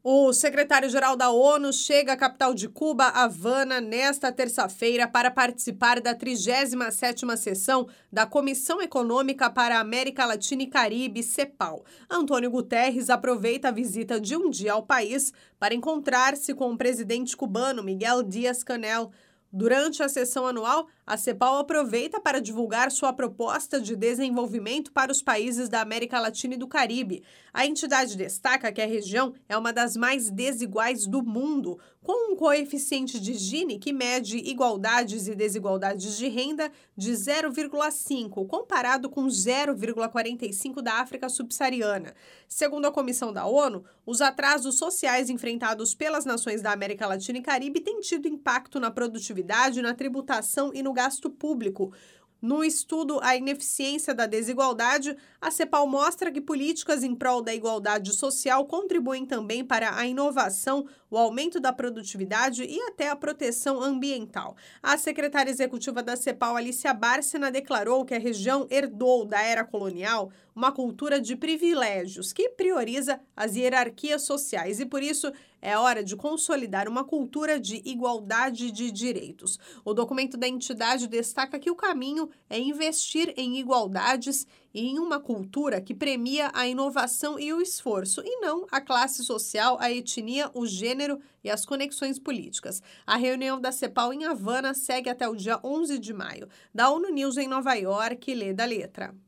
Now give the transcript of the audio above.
O secretário-geral da ONU chega à capital de Cuba, Havana, nesta terça-feira para participar da 37ª sessão da Comissão Econômica para a América Latina e Caribe, CEPAL. Antônio Guterres aproveita a visita de um dia ao país para encontrar-se com o presidente cubano Miguel Díaz-Canel. Durante a sessão anual, a CEPAL aproveita para divulgar sua proposta de desenvolvimento para os países da América Latina e do Caribe. A entidade destaca que a região é uma das mais desiguais do mundo, com um coeficiente de Gini que mede igualdades e desigualdades de renda de 0,5, comparado com 0,45 da África subsaariana. Segundo a Comissão da ONU, os atrasos sociais enfrentados pelas nações da América Latina e Caribe têm tido impacto na produtividade, na tributação e no gasto público. No estudo A Ineficiência da Desigualdade, a CEPAL mostra que políticas em prol da igualdade social contribuem também para a inovação, o aumento da produtividade e até a proteção ambiental. A secretária executiva da CEPAL, Alicia Bárcena, declarou que a região herdou da era colonial uma cultura de privilégios que prioriza as hierarquias sociais e, por isso, é hora de consolidar uma cultura de igualdade de direitos. O documento da entidade destaca que o caminho é investir em igualdades e em uma cultura que premia a inovação e o esforço, e não a classe social, a etnia, o gênero e as conexões políticas. A reunião da CEPAL em Havana segue até o dia 11 de maio. Da ONU News em Nova York, lê da letra.